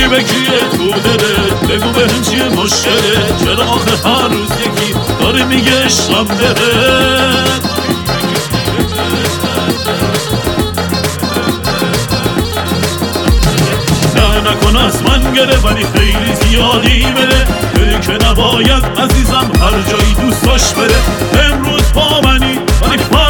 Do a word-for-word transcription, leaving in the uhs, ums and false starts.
به کیه تو دلت؟ بگو بهم چیه مشکلت؟ چرا آخه هر روز یکی داره میگه عشقم بهت؟ نه نکن از من گره ولی خیلی زیادی بره، بره که نباید عزیزم هر جایی دوست داشت بره. امروز با منی ولی